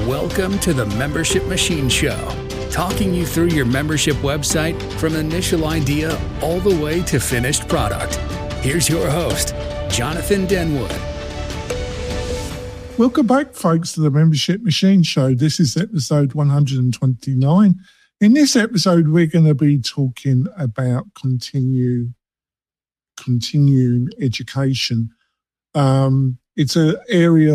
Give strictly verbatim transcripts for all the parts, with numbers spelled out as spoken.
Welcome to the Membership Machine Show, talking you through your membership website from initial idea all the way to finished product. Here's your host, Jonathan Denwood. Welcome back, folks, to the Membership Machine Show. This is episode one hundred twenty-nine. In this episode, we're going to be talking about continue, continuing education. Um, it's an area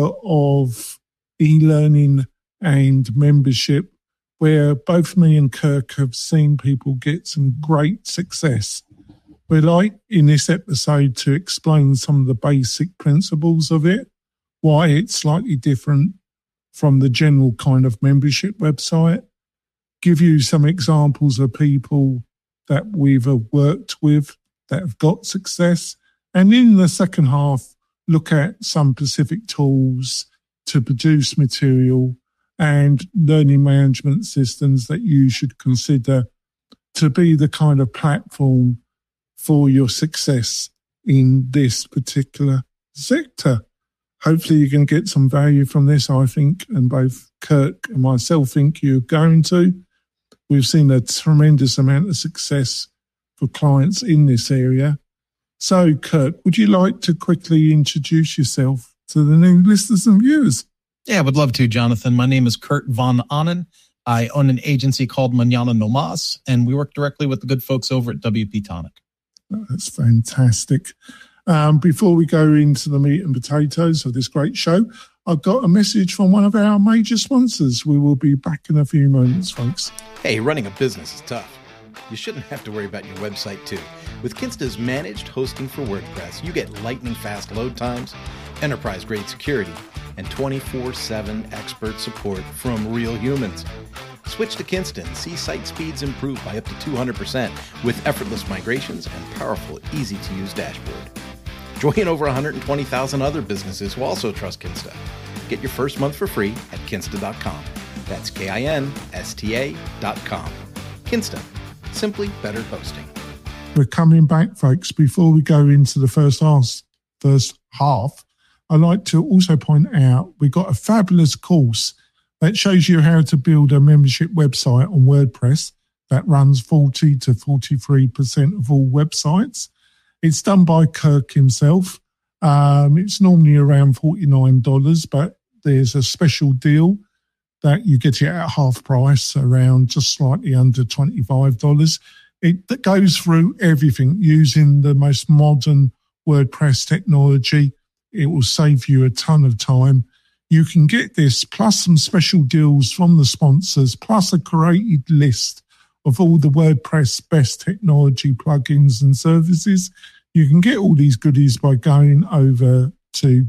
of e-learning and membership where both me and Kirk have seen people get some great success. We'd like in this episode to explain some of the basic principles of it, why it's slightly different from the general kind of membership website, give you some examples of people that we've worked with that have got success, and in the second half, look at some specific tools to produce material and learning management systems that you should consider to be the kind of platform for your success in this particular sector. Hopefully you can get some value from this, I think, and both Kirk and myself think you're going to. We've seen a tremendous amount of success for clients in this area. So, Kirk, would you like to quickly introduce yourself to the new listeners and viewers? Yeah, I would love to, Jonathan. My name is Kurt Von Ahnen. I own an agency called Mañana No Mas, and we work directly with the good folks over at W P Tonic. Oh, that's fantastic. Um, before we go into the meat and potatoes of this great show, I've got a message from one of our major sponsors. We will be back in a few moments, folks. Hey, running a business is tough. You shouldn't have to worry about your website, too. With Kinsta's managed hosting for WordPress, you get lightning-fast load times, enterprise-grade security, and twenty-four seven expert support from real humans. Switch to Kinsta and see site speeds improve by up to two hundred percent with effortless migrations and powerful, easy-to-use dashboard. Join over one hundred twenty thousand other businesses who also trust Kinsta. Get your first month for free at kinsta dot com. That's K I N S T A dot com. Kinsta. Simply better hosting. We're coming back, folks. Before we go into the first half, first half, I'd like to also point out we've got a fabulous course that shows you how to build a membership website on WordPress that runs forty to forty-three percent of all websites. It's done by Kirk himself. Um, it's normally around forty-nine dollars, but there's a special deal that you get it at half price, around just slightly under twenty-five dollars. It goes through everything using the most modern WordPress technology. It will save you a ton of time. You can get this plus some special deals from the sponsors, plus a curated list of all the WordPress best technology plugins and services. You can get all these goodies by going over to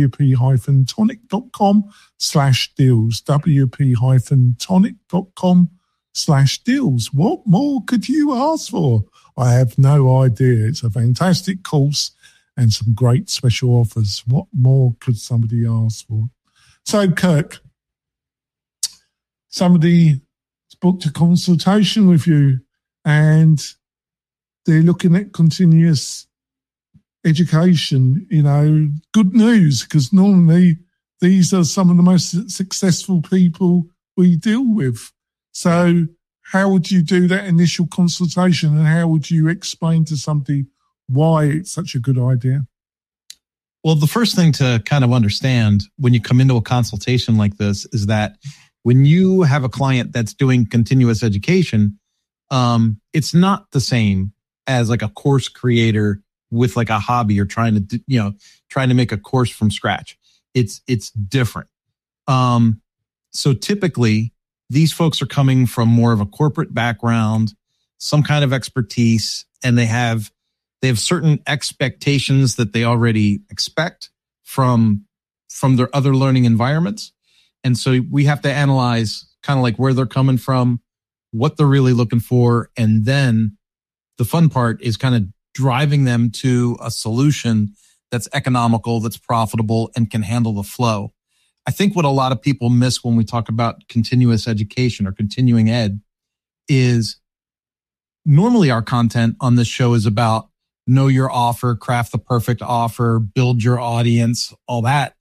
wp-tonic.com slash deals, wp-tonic.com slash deals. What more could you ask for? I have no idea. It's a fantastic course and some great special offers. What more could somebody ask for? So, Kirk, somebody booked a consultation with you and they're looking at continuous education. You know, good news, because normally these are some of the most successful people we deal with. So how would you do that initial consultation, and how would you explain to somebody why it's such a good idea? Well, the first thing to kind of understand when you come into a consultation like this is that when you have a client that's doing continuous education, um, it's not the same as like a course creator with like a hobby or trying to, do, you know, trying to make a course from scratch. It's, it's different. Um, so typically these folks are coming from more of a corporate background, some kind of expertise, and they have, they have certain expectations that they already expect from, from their other learning environments. And so we have to analyze kind of like where they're coming from, what they're really looking for. And then the fun part is kind of driving them to a solution that's economical, that's profitable, and can handle the flow. I think what a lot of people miss when we talk about continuous education or continuing ed is normally our content on this show is about know your offer, craft the perfect offer, build your audience, all that.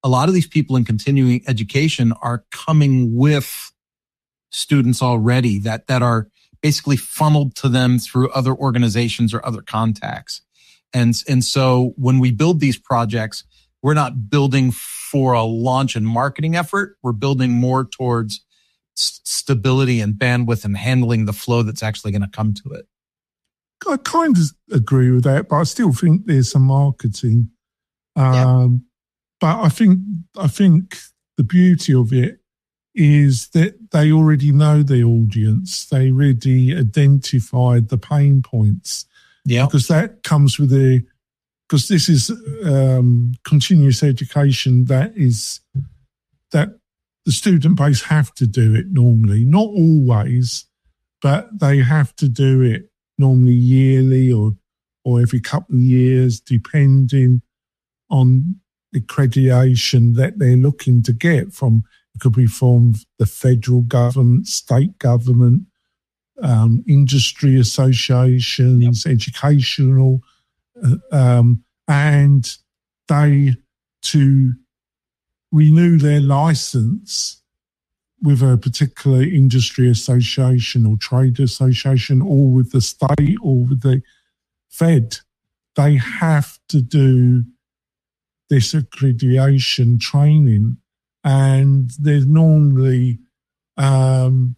a lot of these people in continuing education are coming with students already that, that are basically funneled to them through other organizations or other contacts. And, and so when we build these projects, we're not building for a launch and marketing effort. We're building more towards s- stability and bandwidth and handling the flow that's actually going to come to it. I kind of agree with that, but I still think there's some marketing. Um, Yeah. But I think I think the beauty of it is that they already know the audience. They already identified the pain points. Yeah. Because that comes with the, because this is um, continuous education that is, that the student base have to do it normally, not always, but they have to do it normally yearly or, or every couple of years, depending on the accreditation that they're looking to get from. It could be from the federal government, state government, um, industry associations, yep. educational, uh, um, and they to renew their license with a particular industry association or trade association or with the state or with the Fed, they have to do this accreditation training. And there's normally, um,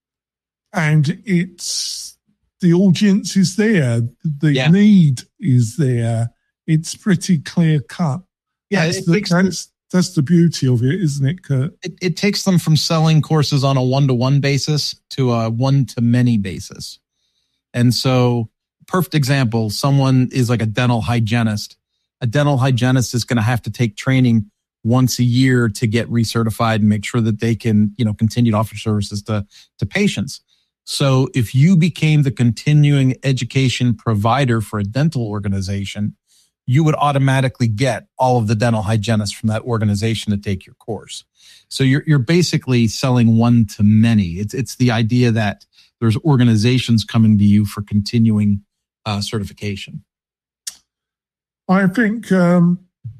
and it's, the audience is there, the yeah. need is there. It's pretty clear cut. Yeah, that's, the, that's, that's the beauty of it, isn't it, Kurt? It, it takes them from selling courses on a one-to-one basis to a one-to-many basis. And so, perfect example, someone is like a dental hygienist. A dental hygienist is going to have to take training once a year to get recertified and make sure that they can, you know, continue to offer services to, to patients. So if you became the continuing education provider for a dental organization, you would automatically get all of the dental hygienists from that organization to take your course. So you're, you're basically selling one to many. It's, it's the idea that there's organizations coming to you for continuing uh, certification. I think, um,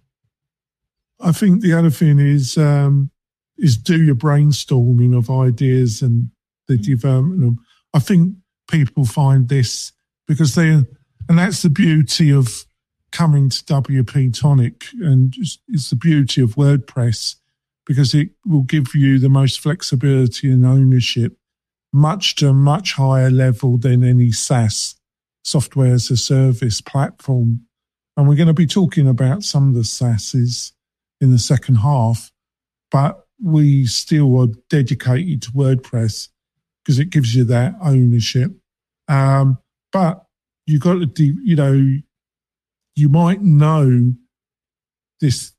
I think the other thing is um, is do your brainstorming of ideas and the development of. I think people find this because they, and that's the beauty of coming to W P Tonic, and just, it's the beauty of WordPress because it will give you the most flexibility and ownership, much to a much higher level than any SaaS, software as a service platform. And we're going to be talking about some of the SaaSes in the second half, but we still are dedicated to WordPress because it gives you that ownership. Um, but you got to, de- you know, you might know this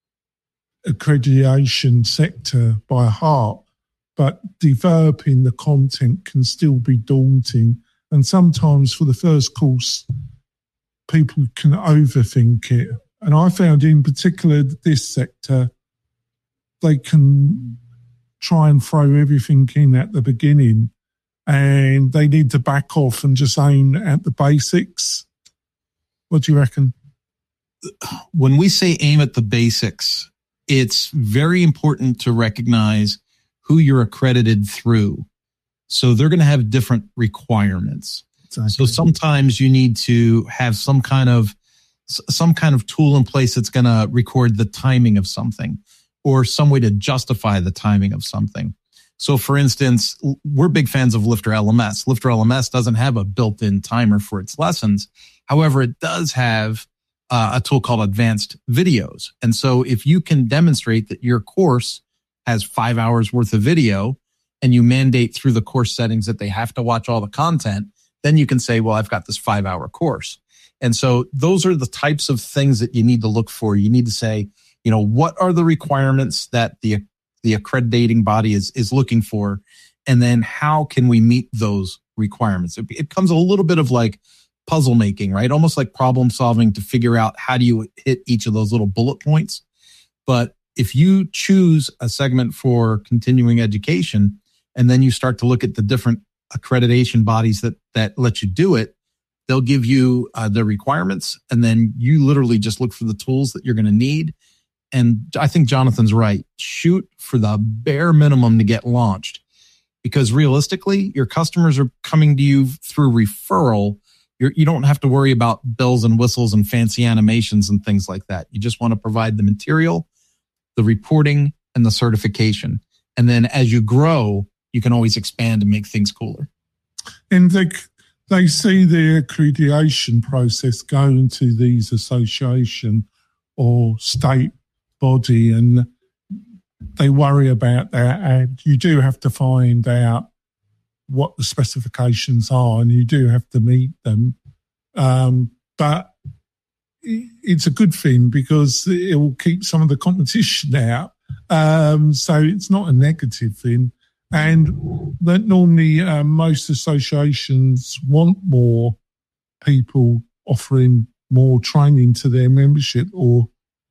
accreditation sector by heart, but developing the content can still be daunting. And sometimes for the first course, people can overthink it. And I found in particular this sector, they can try and throw everything in at the beginning and they need to back off and just aim at the basics. What do you reckon? When we say aim at the basics, it's very important to recognize who you're accredited through. So they're going to have different requirements. Exactly. So sometimes you need to have some kind of some kind of tool in place that's going to record the timing of something or some way to justify the timing of something. So for instance, we're big fans of Lifter L M S. Lifter L M S doesn't have a built-in timer for its lessons. However, it does have uh, a tool called Advanced Videos. And so if you can demonstrate that your course has five hours worth of video and you mandate through the course settings that they have to watch all the content, then you can say, well, I've got this five hour course. And so those are the types of things that you need to look for. You need to say, you know, what are the requirements that the, the accrediting body is, is looking for? And then how can we meet those requirements? It, it comes a little bit of like puzzle making, right? Almost like problem solving to figure out how do you hit each of those little bullet points. But if you choose a segment for continuing education, and then you start to look at the different accreditation bodies that, that let you do it, they'll give you uh, the requirements, and then you literally just look for the tools that you're going to need. and I think Jonathan's right. Shoot for the bare minimum to get launched, because realistically, your customers are coming to you through referral. You're, you don't have to worry about bells and whistles and fancy animations and things like that. You just want to provide the material, the reporting, and the certification. And then as you grow, you can always expand and make things cooler. And they, they see the accreditation process going to these association or state body, and they worry about that. And you do have to find out what the specifications are, and you do have to meet them. Um, but it's a good thing because it will keep some of the competition out. Um, so it's not a negative thing. And that normally uh, most associations want more people offering more training to their membership, or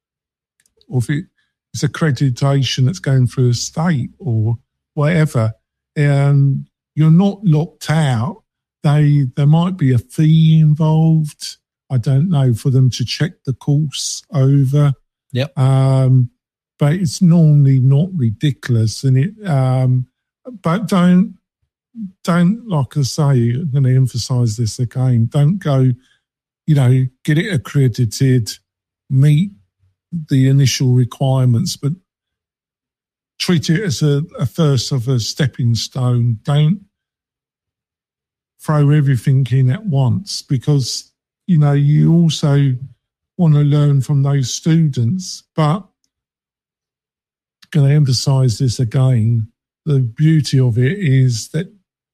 or if it's accreditation that's going through a state or whatever, and you're not locked out. They there might be a fee involved. I don't know, for them to check the course over. Yep. Um, but it's normally not ridiculous, and it. Um, but don't don't like I say. I'm going to emphasise this again. Don't go. You know, get it accredited, meet the initial requirements, but treat it as a, a first of a stepping stone. Don't throw everything in at once, because, you know, you also want to learn from those students. But I'm going to emphasise this again. The beauty of it is that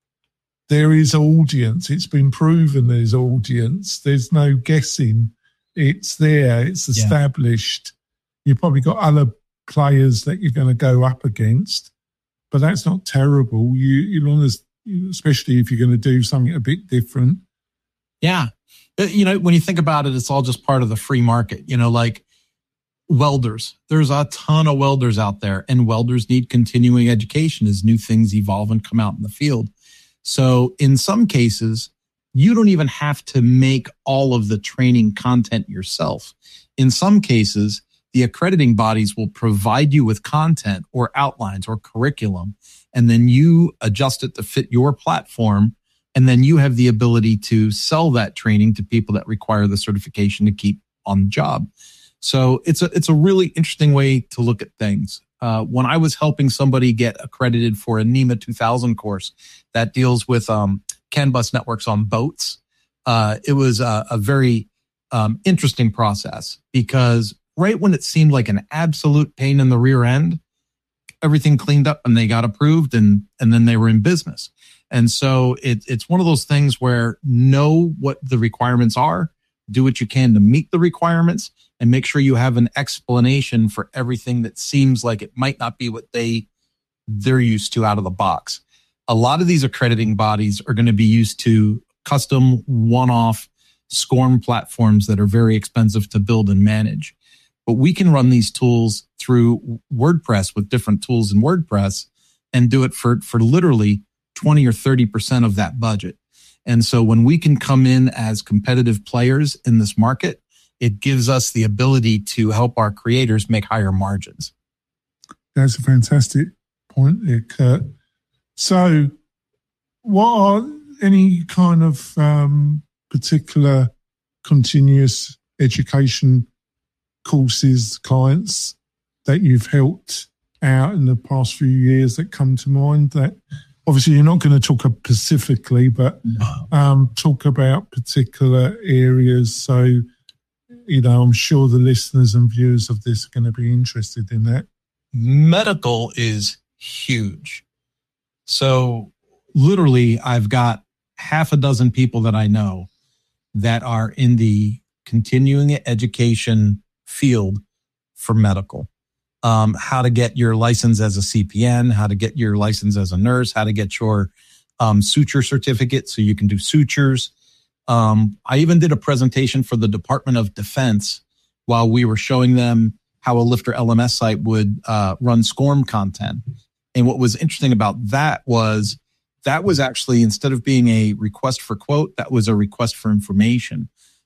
there is audience. It's been proven there's audience. There's no guessing. It's there. It's established. Yeah. You've probably got other players that you're going to go up against, but that's not terrible. You, you want to, especially if you're going to do something a bit different. Yeah. You know, when you think about it, it's all just part of the free market. You know, like welders. There's a ton of welders out there, and welders need continuing education as new things evolve and come out in the field. So in some cases, you don't even have to make all of the training content yourself. In some cases, the accrediting bodies will provide you with content or outlines or curriculum, and then you adjust it to fit your platform. And then you have the ability to sell that training to people that require the certification to keep on the job. So it's a, it's a really interesting way to look at things. Uh, when I was helping somebody get accredited for a NEMA two thousand course that deals with um, CAN bus networks on boats, uh, it was a, a very um, interesting process, because right when it seemed like an absolute pain in the rear end, everything cleaned up and they got approved, and and then they were in business. And so it, it's one of those things where know what the requirements are, do what you can to meet the requirements, and make sure you have an explanation for everything that seems like it might not be what they, they're used to out of the box. A lot of these accrediting bodies are going to be used to custom one-off SCORM platforms that are very expensive to build and manage. But we can run these tools through WordPress with different tools in WordPress and do it for, for literally twenty or thirty percent of that budget. And so when we can come in as competitive players in this market, it gives us the ability to help our creators make higher margins. That's a fantastic point there, Kurt. So what are any kind of um, particular continuous education courses, clients that you've helped out in the past few years that come to mind? That obviously you're not going to talk specifically, but um, talk about particular areas. So, you know, I'm sure the listeners and viewers of this are going to be interested in that. Medical is huge. So literally, I've got half a dozen people that I know that are in the continuing education field for medical. Um, how to get your license as a C P N, how to get your license as a nurse, how to get your um, suture certificate so you can do sutures. Um, I even did a presentation for the Department of Defense while we were showing them how a Lifter L M S site would uh, run SCORM content. And what was interesting about that was that was actually, instead of being a request for quote, that was a request for information.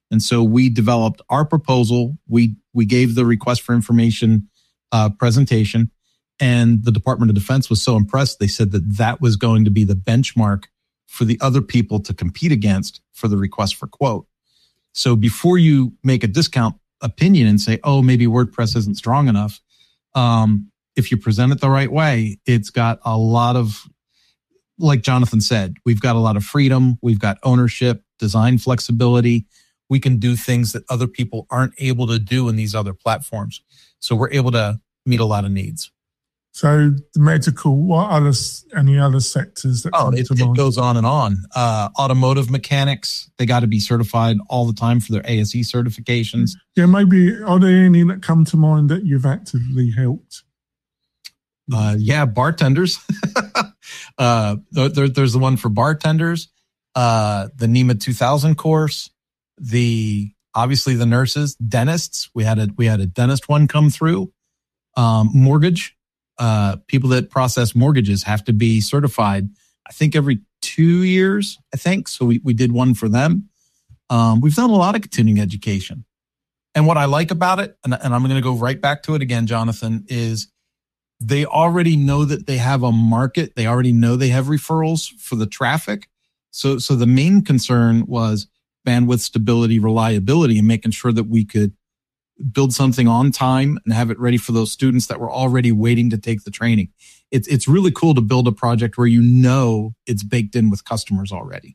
And so we developed our proposal. We we gave the request for information uh, presentation, and the Department of Defense was so impressed. They said that that was going to be the benchmark for the other people to compete against for the request for quote. So before you make a discount opinion and say, oh, maybe WordPress isn't strong enough, um, if you present it the right way, it's got a lot of, like Jonathan said, we've got a lot of freedom. We've got ownership, design flexibility. We can do things that other people aren't able to do in these other platforms. So we're able to meet a lot of needs. So the medical, what other, any other sectors that Oh, come it, to it mind? goes on and on. Uh, automotive mechanics, they got to be certified all the time for their A S E certifications. Yeah, maybe, are there any that come to mind that you've actively helped? Uh, yeah, bartenders. uh, there, there's the one for bartenders, uh, the NEMA two thousand course, the obviously the nurses, dentists. We had a we had a dentist one come through. Um, mortgage, uh, people that process mortgages have to be certified. I think every two years. I think so. We we did one for them. Um, we've done a lot of continuing education, and what I like about it, and, and I'm going to go right back to it again, Jonathan, is they already know that they have a market. They already know they have referrals for the traffic. So, so the main concern was bandwidth, stability, reliability, and making sure that we could build something on time and have it ready for those students that were already waiting to take the training. It's, it's really cool to build a project where you know it's baked in with customers already.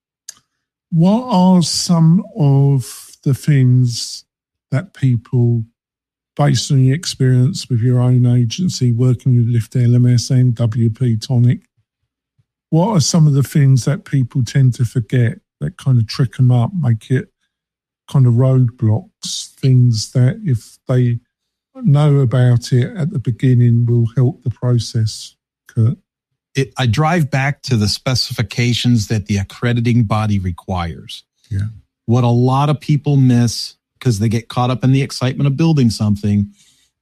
What are some of the things that people, based on your experience with your own agency, working with Lift L M S and W P Tonic, what are some of the things that people tend to forget that kind of trick them up, make it kind of roadblocks, things that if they know about it at the beginning will help the process, Kurt? It, I drive back to the specifications that the accrediting body requires. Yeah. What a lot of people miss because they get caught up in the excitement of building something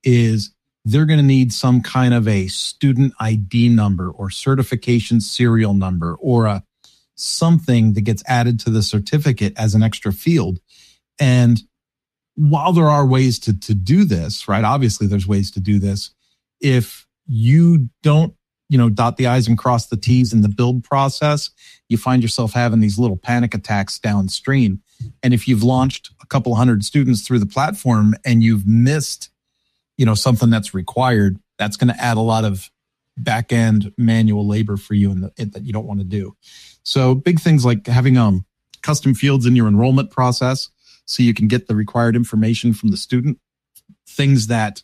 is they're going to need some kind of a student I D number or certification serial number or a something that gets added to the certificate as an extra field. And while there are ways to, to do this, right? Obviously there's ways to do this. If you don't, you know, dot the I's and cross the T's in the build process, you find yourself having these little panic attacks downstream. And if you've launched a couple hundred students through the platform and you've missed, you know, something that's required, that's going to add a lot of back end manual labor for you in the, in, that you don't want to do. So big things like having um custom fields in your enrollment process so you can get the required information from the student. Things that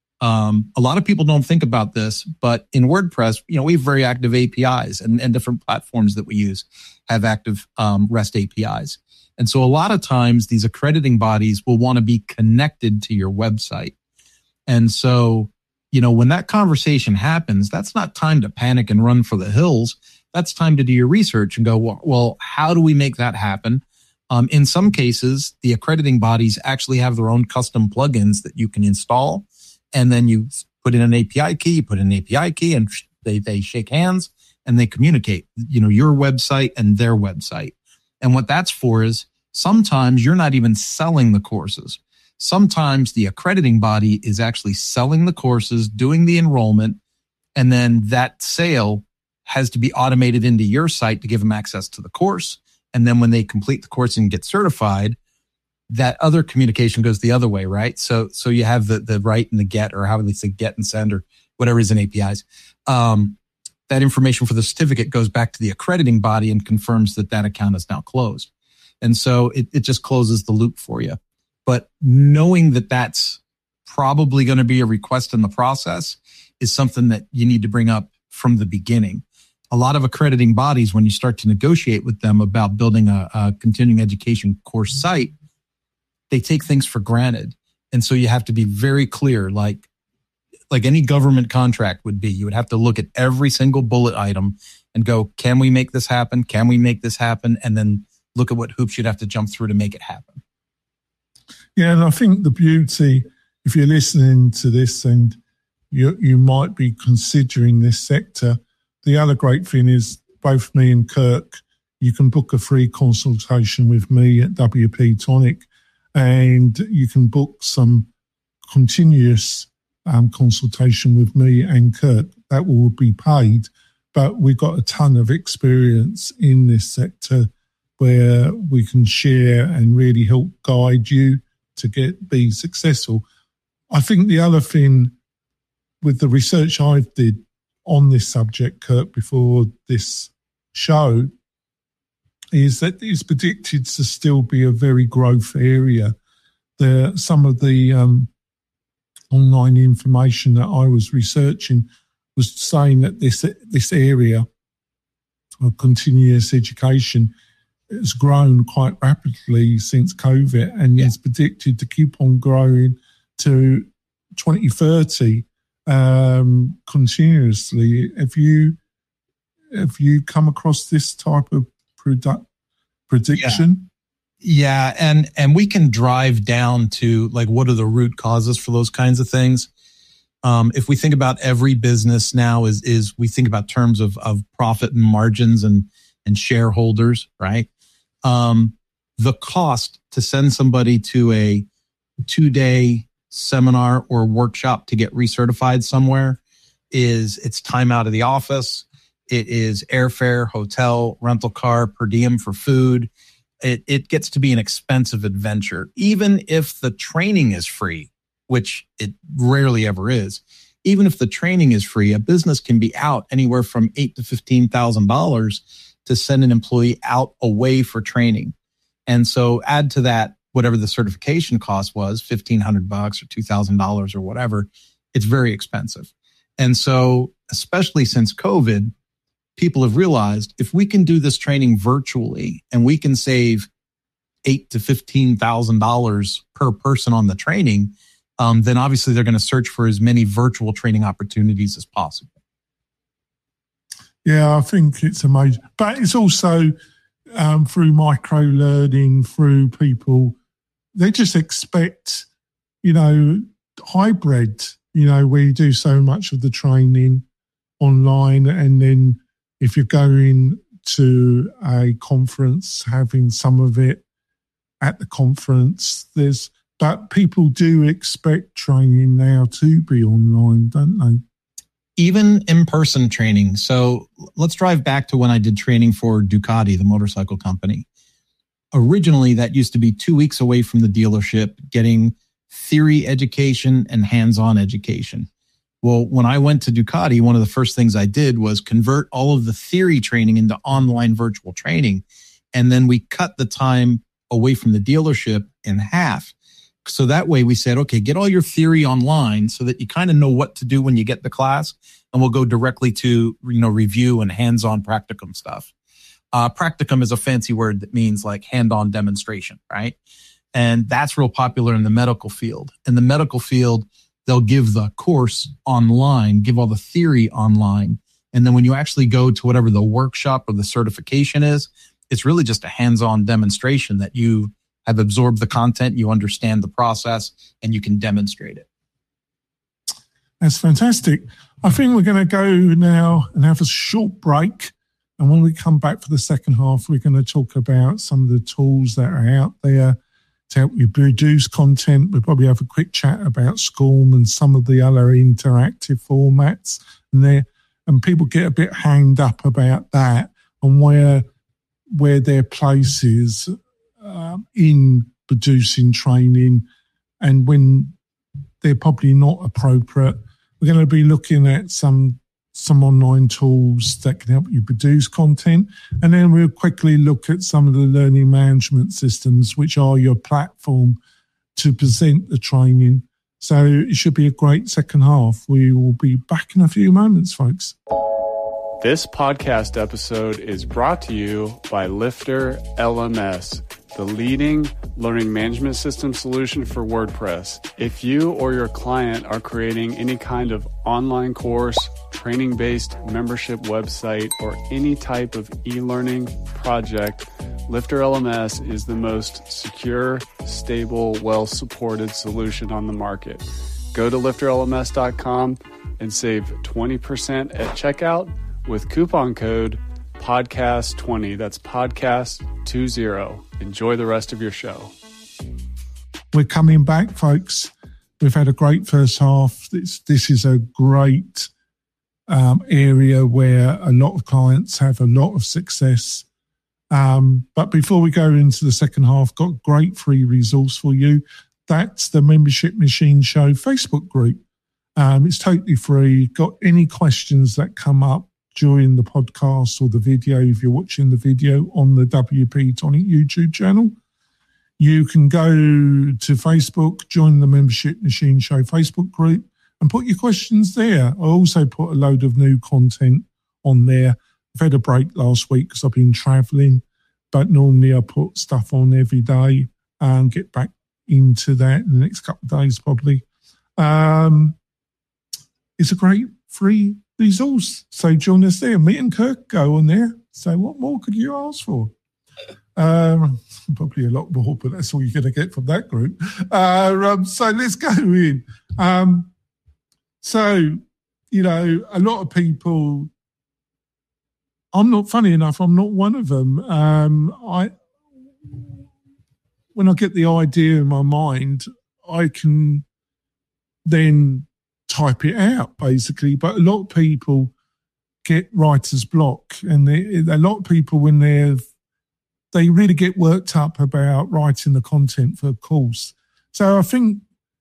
um, a lot of people don't think about this, but in WordPress, you know, we have very active A P Is and, and different platforms that we use have active um, REST A P Is. And so a lot of times these accrediting bodies will want to be connected to your website. And so, you know, when that conversation happens, that's not time to panic and run for the hills. That's time to do your research and go, well, well how do we make that happen? Um, in some cases, the accrediting bodies actually have their own custom plugins that you can install. And then you put in an A P I key, you put in an A P I key, and they, they shake hands and they communicate, you know, your website and their website. And what that's for is sometimes you're not even selling the courses. Sometimes the accrediting body is actually selling the courses, doing the enrollment, and then that sale has to be automated into your site to give them access to the course. And then when they complete the course and get certified, that other communication goes the other way, right? So, so you have the, the write and the get, or how they say get and send, or whatever is in A P Is. Um, that information for the certificate goes back to the accrediting body and confirms that that account is now closed. And so it, it just closes the loop for you. But knowing that that's probably going to be a request in the process is something that you need to bring up from the beginning. A lot of accrediting bodies, when you start to negotiate with them about building a, a continuing education course site, they take things for granted. And so you have to be very clear, like, like any government contract would be. You would have to look at every single bullet item and go, can we make this happen? Can we make this happen? And then look at what hoops you'd have to jump through to make it happen. Yeah, and I think the beauty, if you're listening to this and you you might be considering this sector, the other great thing is both me and Kirk you can book a free consultation with me at W P Tonic, and you can book some continuous um, consultation with me and Kurt. That will be paid, but we've got a ton of experience in this sector where we can share and really help guide you to get be successful. I think the other thing with the research I did on this subject, Kurt, before this show, is that it's predicted to still be a very growth area. There, some of the um, online information that I was researching was saying that this this area of continuous education has grown quite rapidly since COVID, and yeah. is predicted to keep on growing to twenty thirty um, continuously. Have you have you come across this type of product prediction? Yeah. yeah, and and we can drive down to like what are the root causes for those kinds of things. Um, if we think about every business now is is we think about terms of of profit and margins and and shareholders, right? Um, the cost to send somebody to a two-day seminar or workshop to get recertified somewhere is it's time out of the office. It is airfare, hotel, rental car, per diem for food. It it gets to be an expensive adventure, even if the training is free, which it rarely ever is. Even if the training is free, a business can be out anywhere from eight to fifteen thousand dollars to send an employee out away for training. And so add to that whatever the certification cost was, fifteen hundred bucks or two thousand dollars or whatever. It's very expensive. And so, especially since COVID, people have realized if we can do this training virtually and we can save eight to fifteen thousand dollars per person on the training, um, then obviously they're going to search for as many virtual training opportunities as possible. Yeah, I think it's amazing. But it's also um, through micro-learning, through people, they just expect, you know, hybrid, you know, where you do so much of the training online, and then if you're going to a conference, having some of it at the conference. There's, but people do expect training now to be online, don't they? Even in-person training. So let's drive back to when I did training for Ducati, the motorcycle company. Originally, that used to be two weeks away from the dealership, getting theory education and hands-on education. Well, when I went to Ducati, one of the first things I did was convert all of the theory training into online virtual training. And then we cut the time away from the dealership in half. So that way we said, okay, get all your theory online so that you kind of know what to do when you get the class, and we'll go directly to, you know, review and hands-on practicum stuff. Uh, practicum is a fancy word that means like hand-on demonstration, right? And that's real popular in the medical field. In the medical field, they'll give the course online, give all the theory online. And then when you actually go to whatever the workshop or the certification is, it's really just a hands-on demonstration that you have absorbed the content, you understand the process, and you can demonstrate it. That's fantastic. I think we're going to go now and have a short break. And when we come back for the second half, we're going to talk about some of the tools that are out there to help you produce content. We'll probably have a quick chat about SCORM and some of the other interactive formats. And there, and people get a bit hanged up about that and where where their place is um, in producing training, and when they're probably not appropriate. We're going to be looking at some some online tools that can help you produce content. And then we'll quickly look at some of the learning management systems, which are your platform to present the training. So it should be a great second half. We will be back in a few moments, folks. This podcast episode is brought to you by Lifter L M S, the leading learning management system solution for WordPress. If you or your client are creating any kind of online course, training-based membership website, or any type of e-learning project, Lifter L M S is the most secure, stable, well-supported solution on the market. Go to lifter L M S dot com and save twenty percent at checkout with coupon code podcast twenty. That's podcast two zero. Enjoy the rest of your show. We're coming back, folks. We've had a great first half. This, this is a great um, area where a lot of clients have a lot of success. Um, but before we go into the second half, got a great free resource for you. That's the Membership Machine Show Facebook group. Um, it's totally free. Got any questions that come up during the podcast or the video, if you're watching the video on the W P Tonic YouTube channel, you can go to Facebook, join the Membership Machine Show Facebook group and put your questions there. I also put a load of new content on there. I've had a break last week because I've been travelling, but normally I put stuff on every day and get back into that in the next couple of days probably. Um, it's a great free resource. So join us there. Me and Kirk go on there. So what more could you ask for? Um, probably a lot more, but that's all you're going to get from that group. Uh, um, so let's go in. Um, so, you know, a lot of people, I'm not, funny enough, I'm not one of them. Um, I, when I get the idea in my mind, I can then type it out, basically. But a lot of people get writer's block, and they, a lot of people, when they're, they really get worked up about writing the content for a course. So I think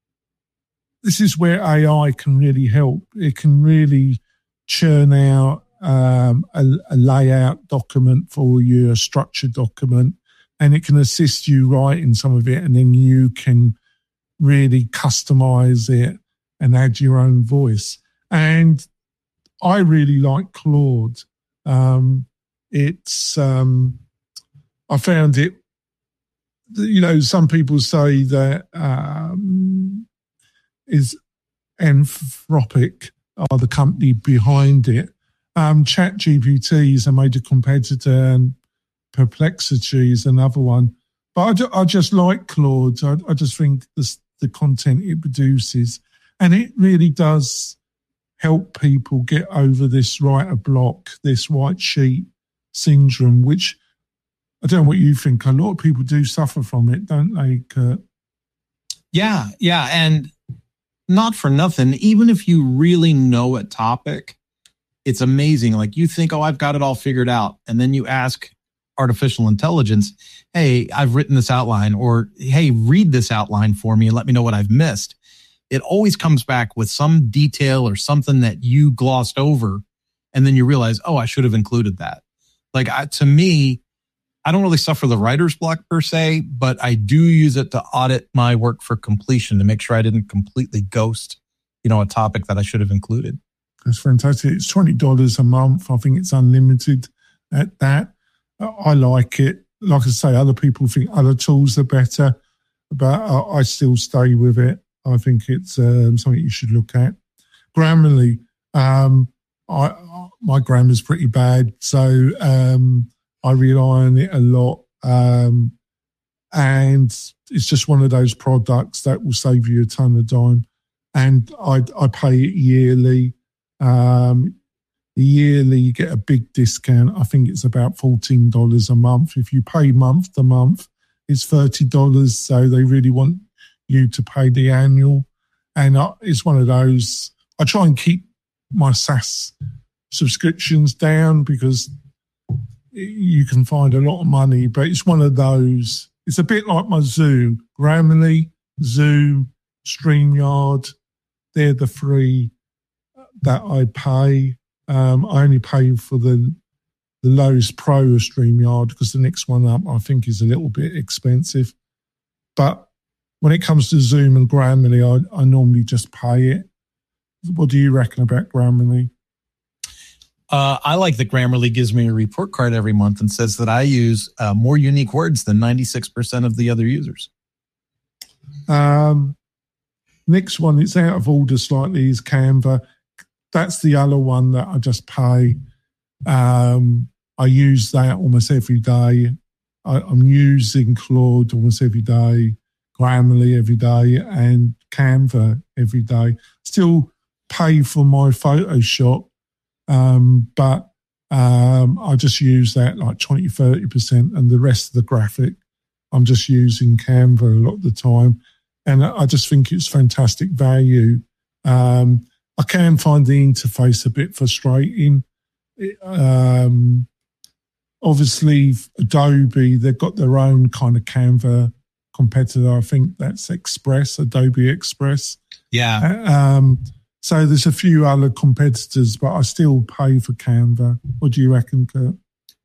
this is where A I can really help. It can really churn out um, a, a layout document for you, a structured document, and it can assist you writing some of it, and then you can really customize it and add your own voice. And I really like Claude. Um, it's, um, I found it, you know, some people say that um, is Anthropic are the company behind it. Um, ChatGPT is a major competitor, and Perplexity is another one. But I, ju- I just like Claude. I, I just think the, the content it produces, and it really does help people get over this writer block, this white sheet syndrome, which I don't know what you think. A lot of people do suffer from it, don't they, Kurt? Yeah, yeah. And not for nothing, even if you really know a topic, it's amazing. Like you think, oh, I've got it all figured out. And then you ask artificial intelligence, hey, I've written this outline, or hey, read this outline for me and let me know what I've missed. It always comes back with some detail or something that you glossed over. And then you realize, oh, I should have included that. Like I, to me, I don't really suffer the writer's block per se, but I do use it to audit my work for completion to make sure I didn't completely ghost, you know, a topic that I should have included. That's fantastic. It's twenty dollars a month. I think it's unlimited at that. I like it. Like I say, other people think other tools are better, but I, I still stay with it. I think it's um, something you should look at. Grammarly, um, I, my grammar's pretty bad, so um, I rely on it a lot. Um, and it's just one of those products that will save you a ton of time. And I, I pay it yearly. Um, yearly, you get a big discount. I think it's about fourteen dollars a month. If you pay month to month, it's thirty dollars. So they really want you to pay the annual. And I, it's one of those, I try and keep my SaaS subscriptions down because you can find a lot of money, but it's one of those, it's a bit like my Zoom. Grammarly, Zoom, StreamYard, they're the three that I pay. Um, I only pay for the the lowest pro of StreamYard because the next one up I think is a little bit expensive. But when it comes to Zoom and Grammarly, I, I normally just pay it. What do you reckon about Grammarly? Uh, I like that Grammarly gives me a report card every month and says that I use uh, more unique words than ninety-six percent of the other users. Um, next one, it's out of order slightly, is Canva. That's the other one that I just pay. Um, I use that almost every day. I, I'm using Claude almost every day, Grammarly every day, and Canva every day. Still pay for my Photoshop, um, but Um, I just use that like twenty, thirty percent, and the rest of the graphic, I'm just using Canva a lot of the time. And I just think it's fantastic value. Um, I can find the interface a bit frustrating. It, um, obviously, Adobe, they've got their own kind of Canva competitor. I think that's Express, Adobe Express. Yeah. Um, so there's a few other competitors, but I still pay for Canva. What do you reckon, Kurt?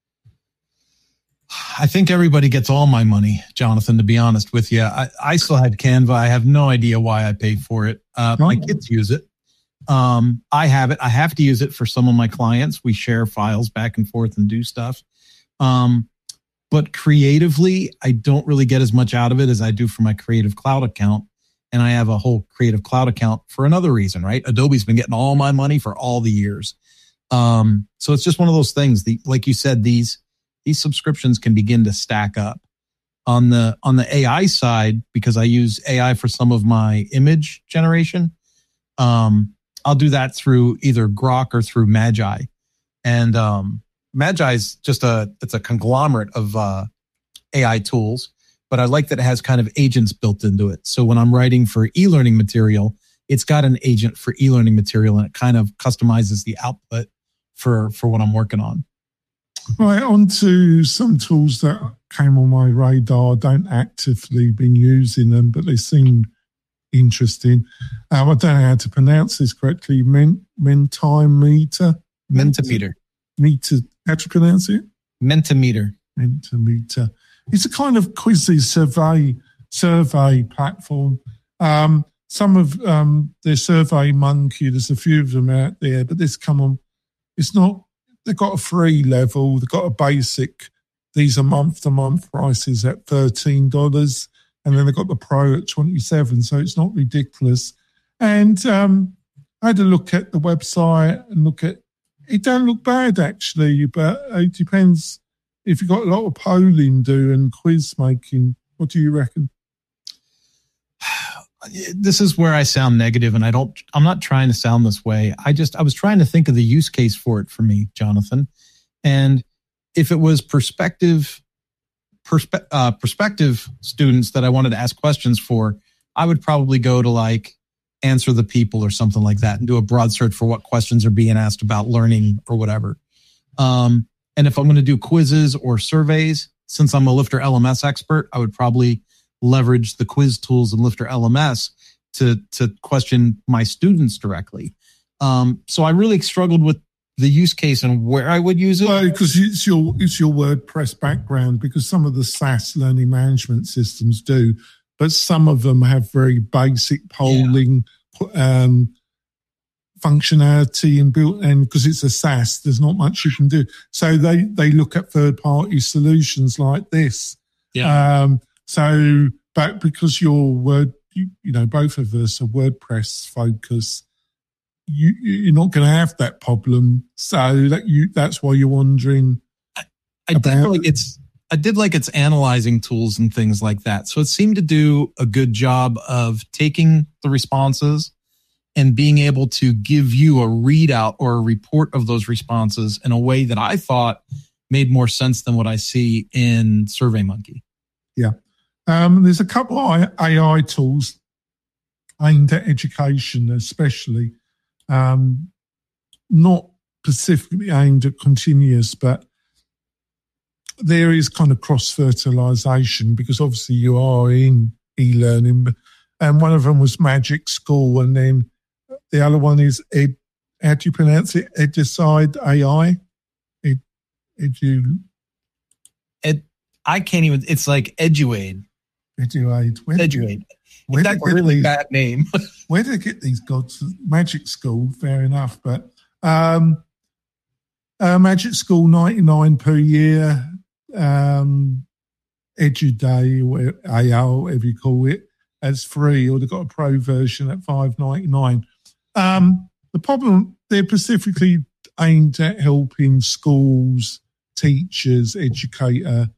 I think everybody gets all my money, Jonathan, to be honest with you. I, I still had Canva. I have no idea why I paid for it. Uh, Oh. My kids use it. Um, I have it. I have to use it for some of my clients. We share files back and forth and do stuff. Um, but creatively, I don't really get as much out of it as I do for my Creative Cloud account. And I have a whole Creative Cloud account for another reason, right? Adobe's been getting all my money for all the years. Um, so it's just one of those things. The, like you said, these, these subscriptions can begin to stack up. On the, on the A I side, because I use A I for some of my image generation, um, I'll do that through either Grok or through Magi. And, um, Magi is just a, it's a conglomerate of, uh, A I tools. But I like that it has kind of agents built into it. So when I'm writing for e-learning material, it's got an agent for e-learning material, and it kind of customizes the output for, for what I'm working on. Right, on to some tools that came on my radar. I don't actively been using them, but they seem interesting. Um, I don't know how to pronounce this correctly. Men, Mentimeter? Mentimeter. Meter, how to pronounce it? Mentimeter. Mentimeter. It's a kind of quizzes survey survey platform. Um, some of um, their Survey Monkey, there's a few of them out there, but this come on. It's not. They've got a free level. They've got a basic. These are month to month prices at thirteen dollars, and then they've got the Pro at twenty seven. So it's not ridiculous. And um, I had a look at the website and look at. It don't look bad actually, but it depends. If you've got a lot of polling do and quiz making, what do you reckon? This is where I sound negative, and I don't, I'm not trying to sound this way. I just, I was trying to think of the use case for it for me, Jonathan. And if it was perspective, perspe- uh, perspective students that I wanted to ask questions for, I would probably go to like Answer the People or something like that and do a broad search for what questions are being asked about learning or whatever. Um, And if I'm going to do quizzes or surveys, since I'm a Lifter L M S expert, I would probably leverage the quiz tools in Lifter L M S to, to question my students directly. Um, so I really struggled with the use case and where I would use it. Well, because it's your, it's your WordPress background, because some of the SaaS learning management systems do, but some of them have very basic polling, yeah. um, functionality and built, and because it's a SaaS, there's not much you can do. So they they look at third party solutions like this. Yeah. Um, so, but because your word, you, you know, both of us are WordPress focused, you you're not going to have that problem. So that you that's why you're wondering. I, I did like it's I did like its analyzing tools and things like that. So it seemed to do a good job of taking the responses and being able to give you a readout or a report of those responses in a way that I thought made more sense than what I see in SurveyMonkey. Yeah. Um, there's a couple of A I tools aimed at education, especially. Um, not specifically aimed at continuous, but there is kind of cross-fertilization because obviously you are in e-learning. And one of them was Magic School, and then the other one is Ed, how do you pronounce it? Edicide A I. Ed, edu, Ed, I can't even. It's like Eduade. Eduade. Where, Eduade. Where That's a really these, bad name. Where did they get these gods? Magic School, fair enough, but um, uh, Magic School ninety-nine per year. Um, EduDay or A L, whatever you call it, as free, or they've got a pro version at five ninety-nine. Um, the problem, they're specifically aimed at helping schools, teachers, educator.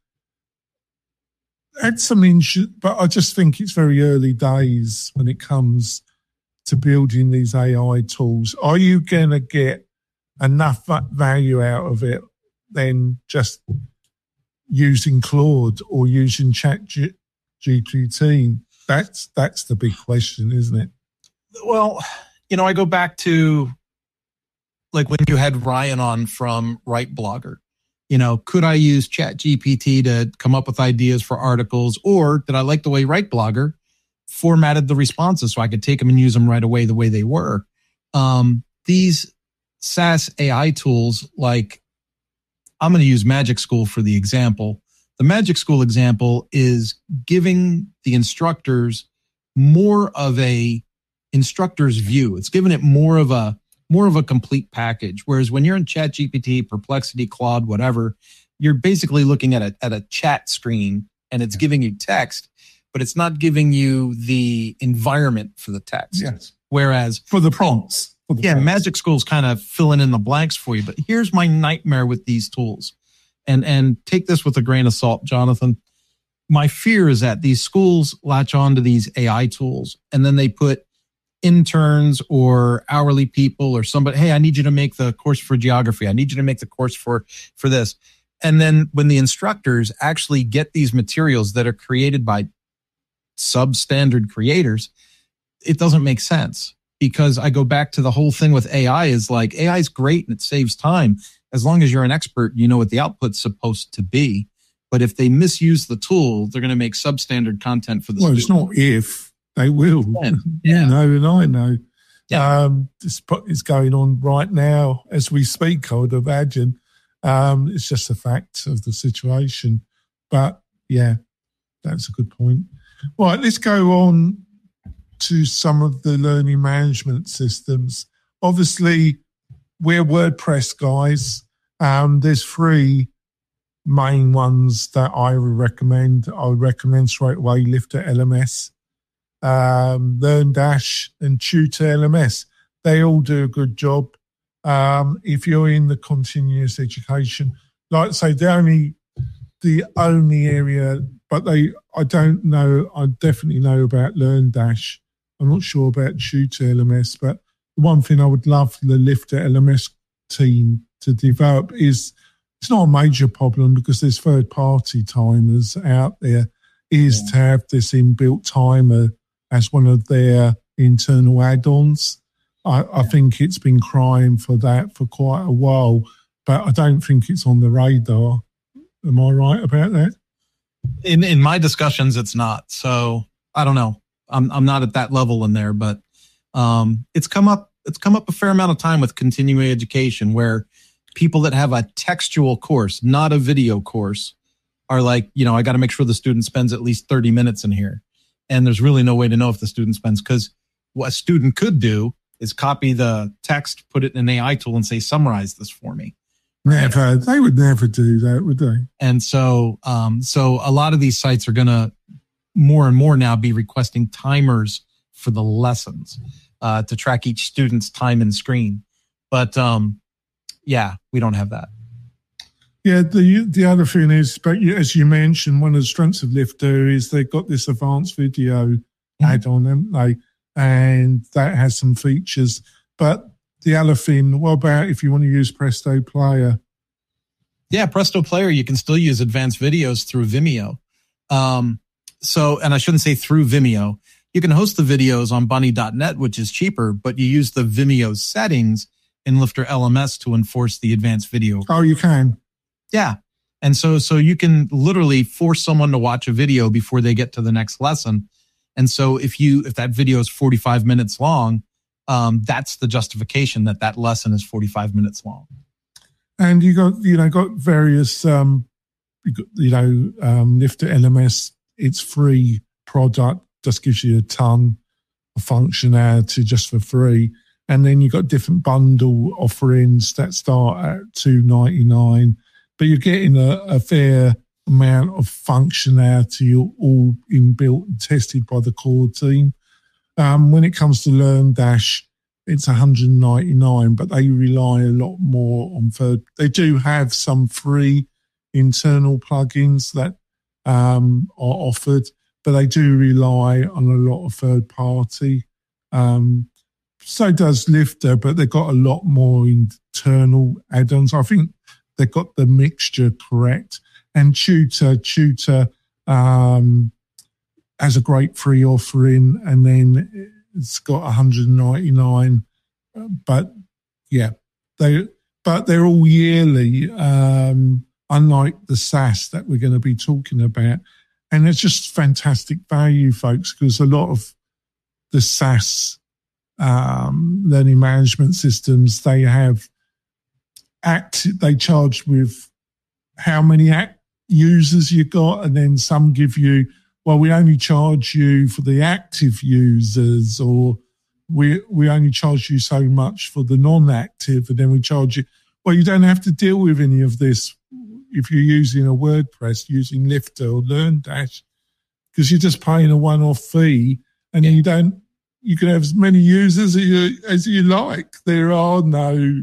Add some insurance, but I just think it's very early days when it comes to building these A I tools. Are you going to get enough value out of it than just using Claude or using Chat G P T? That's that's the big question, isn't it? Well, you know, I go back to like when you had Ryan on from Write Blogger. You know, could I use Chat G P T to come up with ideas for articles, or did I like the way Write Blogger formatted the responses so I could take them and use them right away the way they were? Um, these SaaS A I tools, like I'm going to use Magic School for the example. The Magic School example is giving the instructors more of a instructor's view. It's giving it more of a more of a complete package. Whereas when you're in Chat G P T, Perplexity, Claude, whatever, you're basically looking at a at a chat screen and it's giving you text, but it's not giving you the environment for the text. Yes. Whereas for the prompts. For the yeah, prompts. Magic School's kind of filling in the blanks for you. But here's my nightmare with these tools. And and take this with a grain of salt, Jonathan. My fear is that these schools latch on to these A I tools and then they put interns or hourly people or somebody, hey, I need you to make the course for geography. I need you to make the course for, for this. And then when the instructors actually get these materials that are created by substandard creators, it doesn't make sense, because I go back to the whole thing with A I is like, A I is great and it saves time. As long as you're an expert, you know what the output's supposed to be. But if they misuse the tool, they're going to make substandard content for the Well, student. it's not if. They will. Yeah. You know, and I know. Yeah. Um, this is going on right now as we speak, I would imagine. Um, it's just a fact of the situation. But, yeah, that's a good point. Right, let's go on to some of the learning management systems. Obviously, we're WordPress guys. Um, there's three main ones that I would recommend. I would recommend straight away Lifter L M S. Um, LearnDash and Tutor L M S. They all do a good job. Um, if you're in the continuous education, like I say, the only, the only area, but they, I don't know, I definitely know about LearnDash. I'm not sure about Tutor L M S, but the one thing I would love the Lifter L M S team to develop is, it's not a major problem because there's third-party timers out there, is yeah. to have this inbuilt timer as one of their internal add-ons. I, I think it's been crying for that for quite a while, but I don't think it's on the radar. Am I right about that? In in my discussions, it's not. So I don't know. I'm I'm not at that level in there, but um, it's come up. It's come up a fair amount of time with continuing education, where people that have a textual course, not a video course, are like, you know, I got to make sure the student spends at least thirty minutes in here. And there's really no way to know if the student spends, because what a student could do is copy the text, put it in an A I tool and say, summarize this for me. Never. They would never do that, would they? And so, um, so a lot of these sites are going to more and more now be requesting timers for the lessons uh, to track each student's time in screen. But um, yeah, we don't have that. Yeah, the the other thing is, but as you mentioned, one of the strengths of Lifter is they've got this advanced video mm-hmm. add-on, haven't they? And that has some features. But the other thing, what about if you want to use Presto Player? Yeah, Presto Player, you can still use advanced videos through Vimeo. Um, so, and I shouldn't say through Vimeo. You can host the videos on bunny dot net, which is cheaper, but you use the Vimeo settings in Lifter L M S to enforce the advanced video. Oh, you can? Yeah. And so, so you can literally force someone to watch a video before they get to the next lesson. And so if you, if that video is forty-five minutes long, um, that's the justification that that lesson is forty-five minutes long. And you got, you know, got various, um, you, got, you know, um, Lifter L M S, it's free product, just gives you a ton of functionality just for free. And then you've got different bundle offerings that start at two ninety-nine. But you're getting a, a fair amount of functionality all inbuilt and tested by the core team. Um, when it comes to LearnDash, it's one ninety-nine, but they rely a lot more on third. They do have some free internal plugins that um, are offered, but they do rely on a lot of third party. Um, so does Lifter, but they've got a lot more internal add-ons. I think they've got the mixture correct. And Tutor, Tutor um, has a great free offering, and then it's got one hundred ninety-nine. But yeah, they but they're all yearly, um, unlike the SaaS that we're going to be talking about. And it's just fantastic value, folks, because a lot of the SaaS um, learning management systems, they have act, they charge with how many act users you got, and then some give you, well, we only charge you for the active users, or we we only charge you so much for the non-active, and then we charge you. Well, you don't have to deal with any of this if you're using a WordPress, using Lifter or LearnDash, because you're just paying a one-off fee, and yeah. you don't. You can have as many users as you, as you like. There are no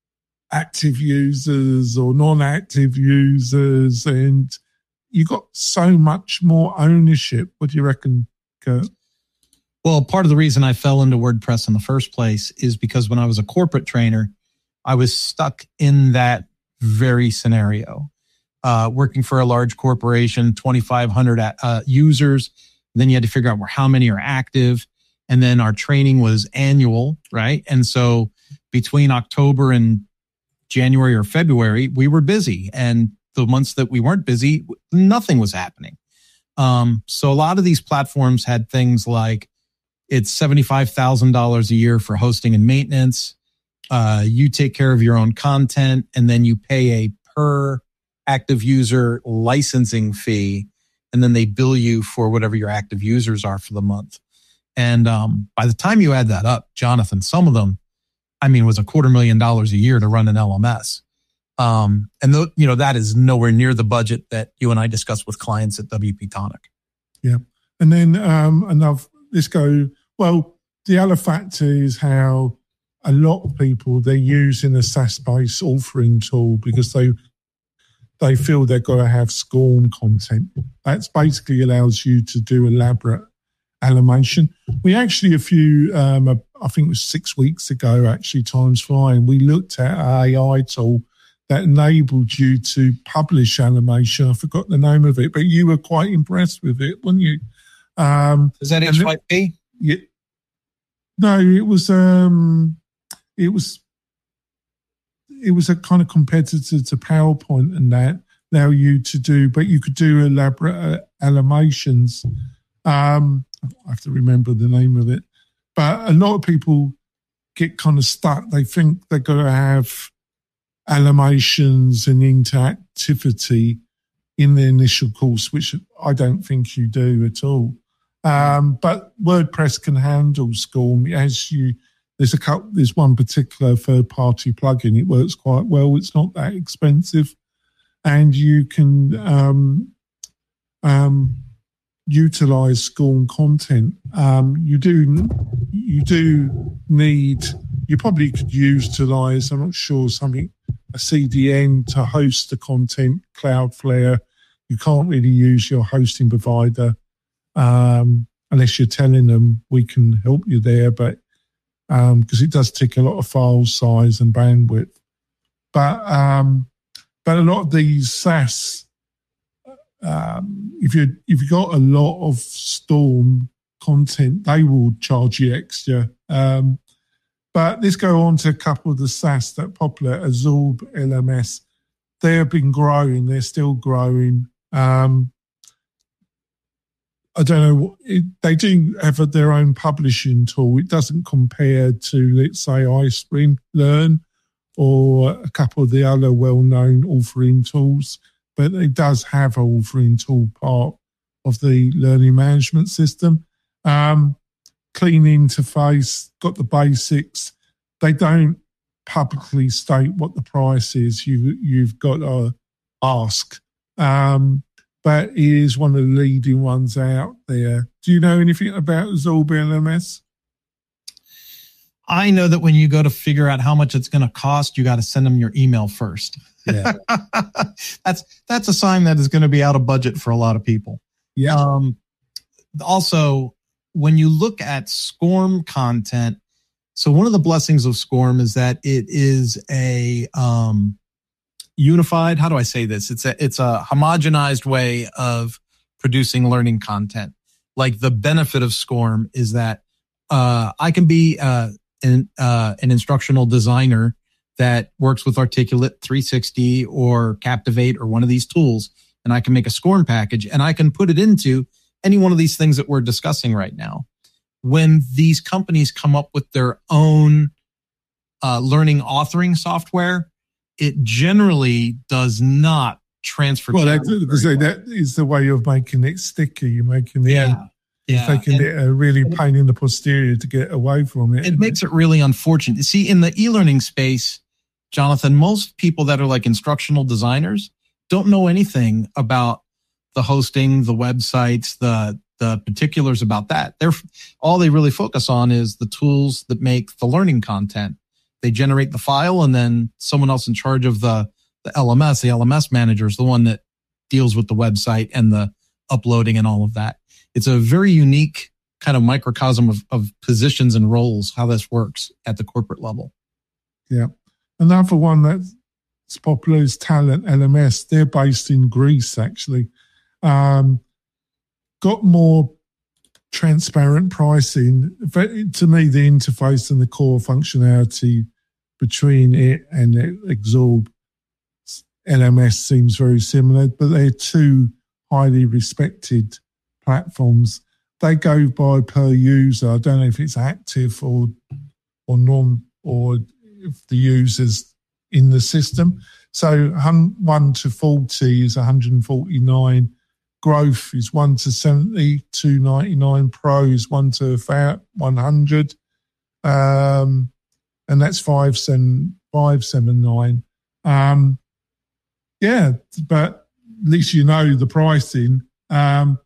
active users or non-active users, and you got so much more ownership. What do you reckon, Kurt? Well, part of the reason I fell into WordPress in the first place is because when I was a corporate trainer, I was stuck in that very scenario. Uh, working for a large corporation, twenty-five hundred uh, users. Then you had to figure out how many are active. And then our training was annual, right? And so between October and January or February, we were busy. And the months that we weren't busy, nothing was happening. Um, so a lot of these platforms had things like it's seventy-five thousand dollars a year for hosting and maintenance. Uh, you take care of your own content, and then you pay a per active user licensing fee, and then they bill you for whatever your active users are for the month. And um, by the time you add that up, Jonathan, some of them, I mean, was a quarter million dollars a year to run an L M S. Um, and th- you know, that is nowhere near the budget that you and I discussed with clients at W P Tonic. Yeah. And then um, another, let's go, well, the other factor is how a lot of people, they're using a SaaS-based authoring tool because they they feel they've got to have SCORM content. That's basically allows you to do elaborate animation. We actually, a few, um, I think it was six weeks ago, actually, time's flying, we looked at an A I tool that enabled you to publish animation. I forgot the name of it, but you were quite impressed with it, weren't you? Um, Is that H Y P? Yeah. No, it was, um, it was, it was a kind of competitor to PowerPoint and that, allow you to do, but you could do elaborate uh, animations. Um, I have to remember the name of it. But a lot of people get kind of stuck. They think they're going to have animations and interactivity in the initial course, which I don't think you do at all. Um, but WordPress can handle SCORM. As you, there's a couple, there's one particular third-party plugin. It works quite well. It's not that expensive, and you can um, um, utilize SCORM content. Um, you do, you do need. You probably could utilize. I'm not sure something a C D N to host the content. Cloudflare. You can't really use your hosting provider um, unless you're telling them we can help you there, but. Um, because it does take a lot of file size and bandwidth. But um, but a lot of these SaaS, um, if you if you got a lot of SCORM content, they will charge you extra. Um, but let's go on to a couple of the SaaS that are popular. Absorb L M S, they have been growing. They're still growing. Um, I don't know. It, they do have their own publishing tool. It doesn't compare to, let's say, iSpring Learn or a couple of the other well-known authoring tools, but it does have an authoring tool part of the learning management system. Um, clean interface, got the basics. They don't publicly state what the price is. You, you've got to ask. Um, But it is one of the leading ones out there. Do you know anything about Absorb L M S? I know that when you go to figure out how much it's going to cost, you got to send them your email first. Yeah, that's that's a sign that is going to be out of budget for a lot of people. Yeah. Um, also, when you look at SCORM content, So one of the blessings of SCORM is that it is a um, unified, how do I say this? It's a, it's a homogenized way of producing learning content. Like the benefit of SCORM is that uh, I can be uh, an, uh, an instructional designer that works with Articulate three sixty or Captivate or one of these tools, and I can make a SCORM package and I can put it into any one of these things that we're discussing right now. When these companies come up with their own uh, learning authoring software, it generally does not transfer. Well, that, that is the way of making it sticky. You're making it, yeah, yeah. making and, it a really pain in the posterior to get away from it. It makes it really unfortunate. See, in the e-learning space, Jonathan, most people that are like instructional designers don't know anything about the hosting, the websites, the the particulars about that. They're all they really focus on is the tools that make the learning content. They generate the file, and then someone else in charge of the, the L M S, the L M S manager, is the one that deals with the website and the uploading and all of that. It's a very unique kind of microcosm of, of positions and roles, how this works at the corporate level. Yeah. Another one that's popular is Talent L M S. They're based in Greece, actually. Um, got more transparent pricing. But to me, the interface and the core functionality between it and Exorb L M S seems very similar, but they're two highly respected platforms. They go by per user. I don't know if it's active or or non, or if the user's in the system. So one to forty is one hundred forty-nine. Growth is one to seventy, two ninety-nine. Pro is one to one hundred. Um, and that's five seventy-nine. Um, yeah, but at least you know the pricing. Um,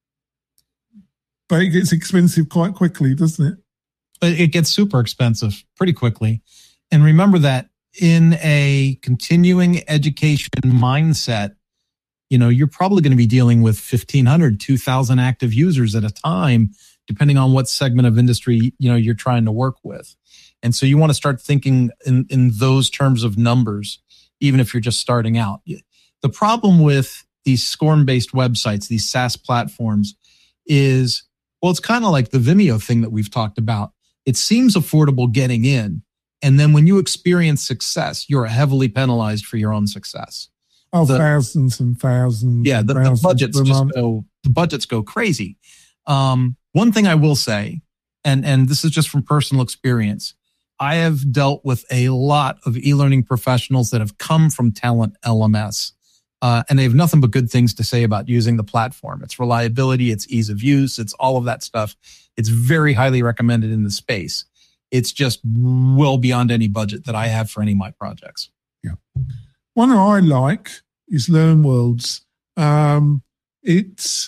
but it gets expensive quite quickly, doesn't it? But it gets super expensive pretty quickly. And remember that in a continuing education mindset, you know, you're probably going to be dealing with fifteen hundred, two thousand active users at a time, depending on what segment of industry, you know, you're trying to work with. And so you want to start thinking in, in those terms of numbers, even if you're just starting out. The problem with these SCORM-based websites, these SaaS platforms, is, well, it's kind of like the Vimeo thing that we've talked about. It seems affordable getting in. And then when you experience success, you're heavily penalized for your own success. Oh, the, thousands and thousands. Yeah, the, the budgets just go. The budgets go crazy. Um, one thing I will say, and and this is just from personal experience, I have dealt with a lot of e-learning professionals that have come from Talent L M S, uh, and they have nothing but good things to say about using the platform. Its reliability, its ease of use, it's all of that stuff. It's very highly recommended in the space. It's just well beyond any budget that I have for any of my projects. Yeah. One I like is LearnWorlds. Um, it's,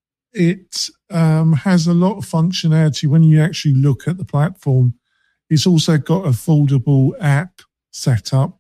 it um, has a lot of functionality when you actually look at the platform. It's also got a foldable app set up.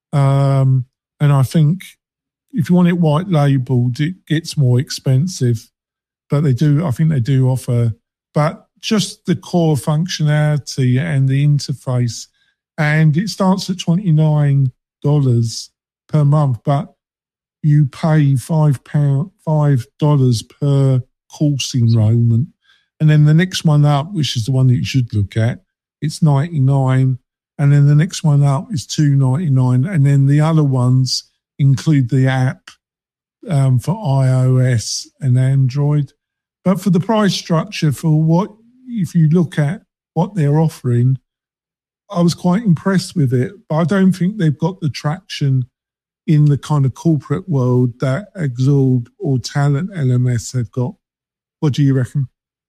Um, and I think if you want it white labeled, it gets more expensive. But they do, I think they do offer, but just the core functionality and the interface. And it starts at twenty-nine dollars per month, but you pay five pound, five dollars per course enrollment. And then the next one up, which is the one that you should look at, it's ninety-nine. And then the next one up is two ninety-nine. And then the other ones include the app um, for iOS and Android. But for the price structure, for what, if you look at what they're offering, I was quite impressed with it. But I don't think they've got the traction in the kind of corporate world that Exorb or Talent L M S have got. What do you reckon?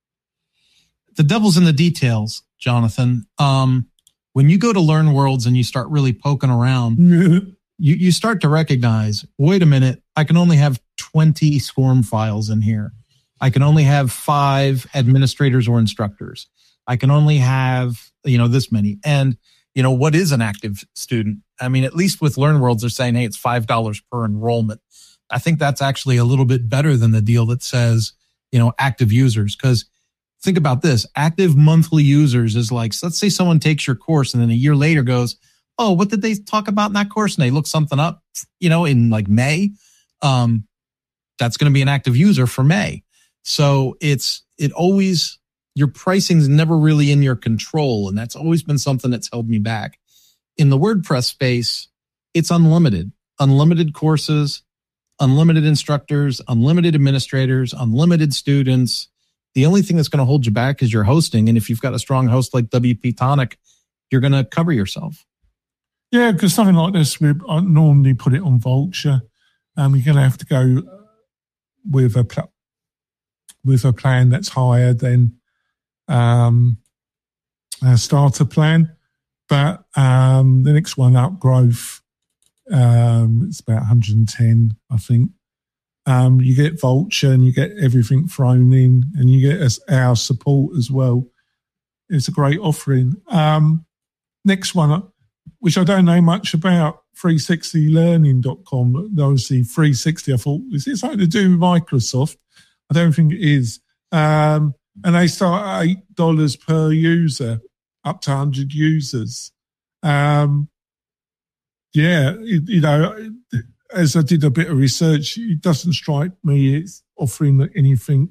The devil's in the details, Jonathan. Um, when you go to LearnWorlds and you start really poking around, you, you start to recognize, wait a minute, I can only have twenty SCORM files in here. I can only have five administrators or instructors. I can only have, you know, this many. And, you know, what is an active student? I mean, at least with LearnWorlds, they're saying, hey, it's five dollars per enrollment. I think that's actually a little bit better than the deal that says, you know, active users. Because think about this. Active monthly users is like, so let's say someone takes your course and then a year later goes, oh, what did they talk about in that course? And they look something up, you know, in like May. Um, that's going to be an active user for May. So it's, it always, your pricing's never really in your control. And that's always been something that's held me back. In the WordPress space, it's unlimited, unlimited courses, unlimited instructors, unlimited administrators, unlimited students. The only thing that's going to hold you back is your hosting. And if you've got a strong host like W P Tonic, you're going to cover yourself. Yeah, because something like this, we I normally put it on Vultr. Um, you're going to have to go with a pl- with a plan that's higher than um, a starter plan. But um, the next one up, Growth, um, it's about one hundred ten, I think. Um, you get Vultr and you get everything thrown in, and you get us, our support as well. It's a great offering. Um, next one, which I don't know much about, three sixty learning dot com. Obviously, three sixty, I thought, is it something to do with Microsoft? I don't think it is. Um, and they start at eight dollars per user, up to one hundred users. Um, yeah, it, you know, as I did a bit of research, it doesn't strike me it's offering anything.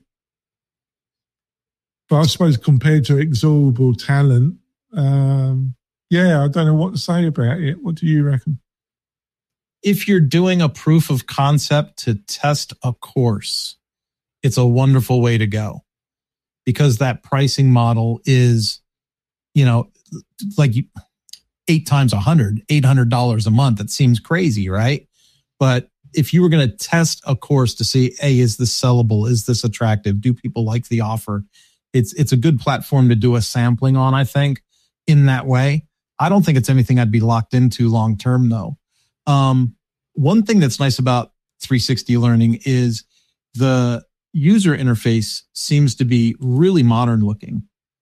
But I suppose compared to Exorable Talent, um, yeah, I don't know what to say about it. What do you reckon? If you're doing a proof of concept to test a course, it's a wonderful way to go, because that pricing model is, you know, like eight times a hundred, eight hundred dollars a month. That seems crazy, right? But if you were going to test a course to see, hey, is this sellable? Is this attractive? Do people like the offer? It's, it's a good platform to do a sampling on, I think, in that way. I don't think it's anything I'd be locked into long term, though. Um, one thing that's nice about three sixty Learning is the user interface seems to be really modern looking.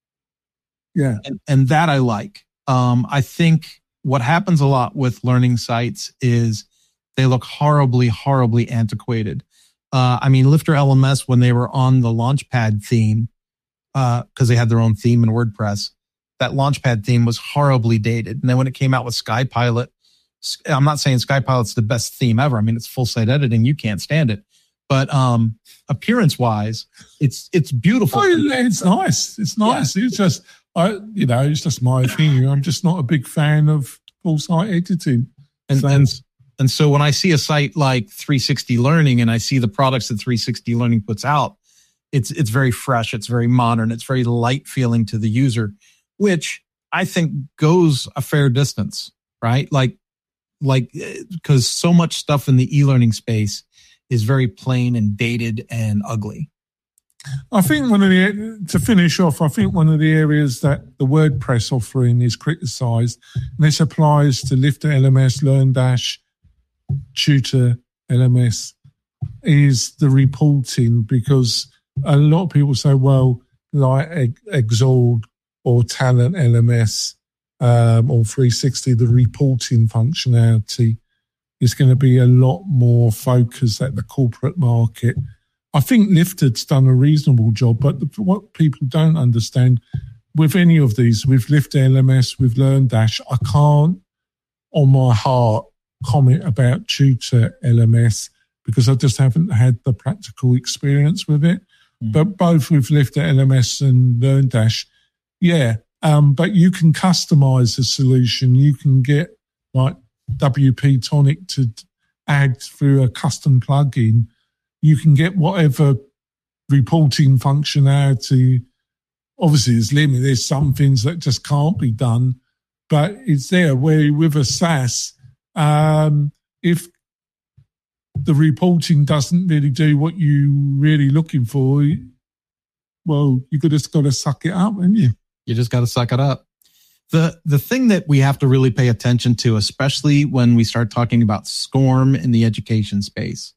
Yeah. And, and that I like. Um, I think what happens a lot with learning sites is they look horribly, horribly antiquated. Uh, I mean, Lifter L M S, when they were on the Launchpad theme, uh, because they had their own theme in WordPress, that Launchpad theme was horribly dated. And then when it came out with SkyPilot, I'm not saying SkyPilot's the best theme ever. I mean, it's full site editing. You can't stand it. But um, appearance wise, it's it's beautiful. Oh, it's nice. It's nice. Yeah. It's just, I, you know, it's just my opinion. I'm just not a big fan of full site editing. And, so, and and so when I see a site like three sixty Learning and I see the products that three sixty Learning puts out, it's it's very fresh. It's very modern. It's very light feeling to the user, which I think goes a fair distance, right? Like, like because so much stuff in the e-learning space is very plain and dated and ugly. I think one of the, to finish off, I think one of the areas that the WordPress offering is criticised, and this applies to Lifter L M S, LearnDash, Tutor L M S, is the reporting, because a lot of people say, well, like Exord or Talent L M S um, or three sixty, the reporting functionality is going to be a lot more focused at the corporate market. I think Lifter's done a reasonable job, but the, what people don't understand with any of these, with Lifter L M S, with LearnDash, I can't, on my heart, comment about Tutor L M S because I just haven't had the practical experience with it. Mm. But both with Lifter L M S and LearnDash, yeah, um, but you can customize the solution. You can get like W P Tonic to add through a custom plugin. You can get whatever reporting functionality. Obviously, there's limit. There's some things that just can't be done, but it's there. Where with a SaaS, um, if the reporting doesn't really do what you're really looking for, well, you just got to suck it up, haven't you? You just got to suck it up. The the thing that we have to really pay attention to, especially when we start talking about SCORM in the education space,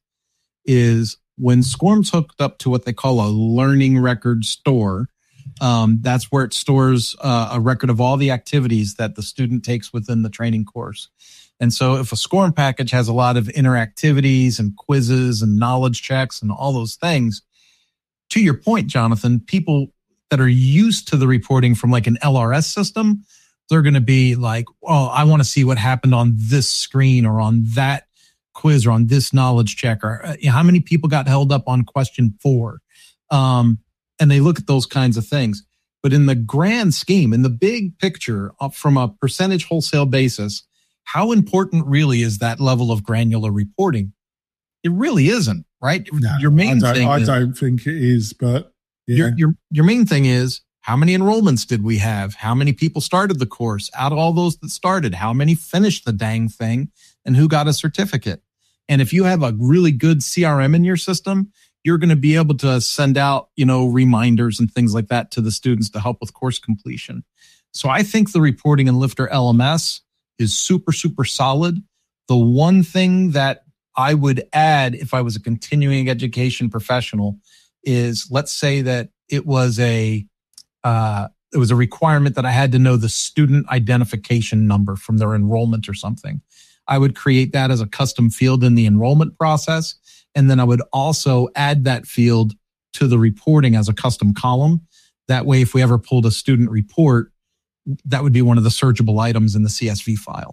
is when SCORM's hooked up to what they call a learning record store. Um, that's where it stores uh, a record of all the activities that the student takes within the training course. And so if a SCORM package has a lot of interactivities and quizzes and knowledge checks and all those things, to your point, Jonathan, people that are used to the reporting from like an L R S system, they're going to be like, oh, I want to see what happened on this screen or on that quiz or on this knowledge check, or uh, how many people got held up on question four. Um, and they look at those kinds of things. But in the grand scheme, in the big picture, uh, from a percentage wholesale basis, how important really is that level of granular reporting? It really isn't, right? No, your main I thing I is, don't think it is, but yeah. your, your, your main thing is, how many enrollments did we have? How many people started the course? Out of all those that started, how many finished the dang thing? And who got a certificate? And if you have a really good C R M in your system, you're going to be able to send out, you know, reminders and things like that to the students to help with course completion. So I think the reporting in Lifter L M S is super, super solid. The one thing that I would add if I was a continuing education professional is, let's say that it was a Uh, it was a requirement that I had to know the student identification number from their enrollment or something. I would create that as a custom field in the enrollment process. And then I would also add that field to the reporting as a custom column. That way, if we ever pulled a student report, that would be one of the searchable items in the C S V file.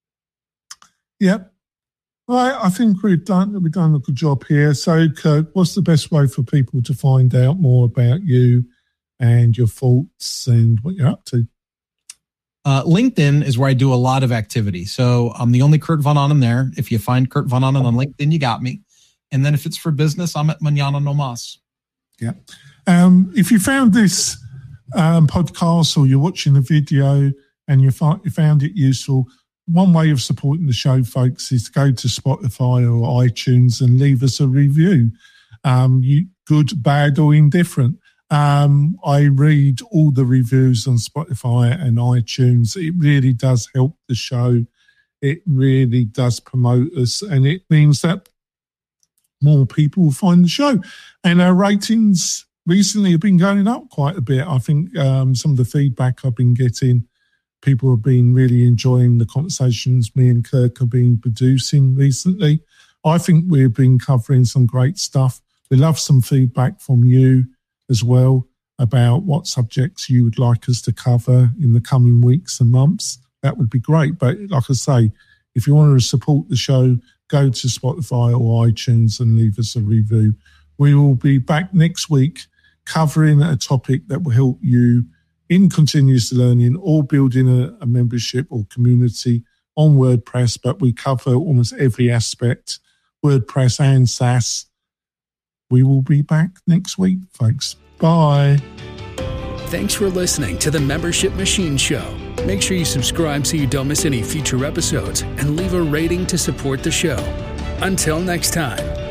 Yep. Well, I think we've done, we've done a good job here. So, Kirk, what's the best way for people to find out more about you and your thoughts and what you're up to? Uh, LinkedIn is where I do a lot of activity. So I'm the only Kurt Von Onen there. If you find Kurt Von Onen on LinkedIn, you got me. And then if it's for business, I'm at Manana No Mas. Yeah. Um, if you found this um, podcast or you're watching the video and you, fi- you found it useful, one way of supporting the show, folks, is to go to Spotify or iTunes and leave us a review. Um, you, good, bad, or indifferent. Um, I read all the reviews on Spotify and iTunes. It really does help the show. It really does promote us, and it means that more people will find the show. And our ratings recently have been going up quite a bit. I think um, some of the feedback I've been getting, people have been really enjoying the conversations me and Kirk have been producing recently. I think we've been covering some great stuff. We love some feedback from you as well about what subjects you would like us to cover in the coming weeks and months. That would be great. But like I say, if you want to support the show, go to Spotify or iTunes and leave us a review. We will be back next week covering a topic that will help you in continuous learning or building a, a membership or community on WordPress. But we cover almost every aspect, WordPress and SaaS. We will be back next week, folks. Bye. Thanks for listening to the Membership Machine Show. Make sure you subscribe so you don't miss any future episodes and leave a rating to support the show. Until next time.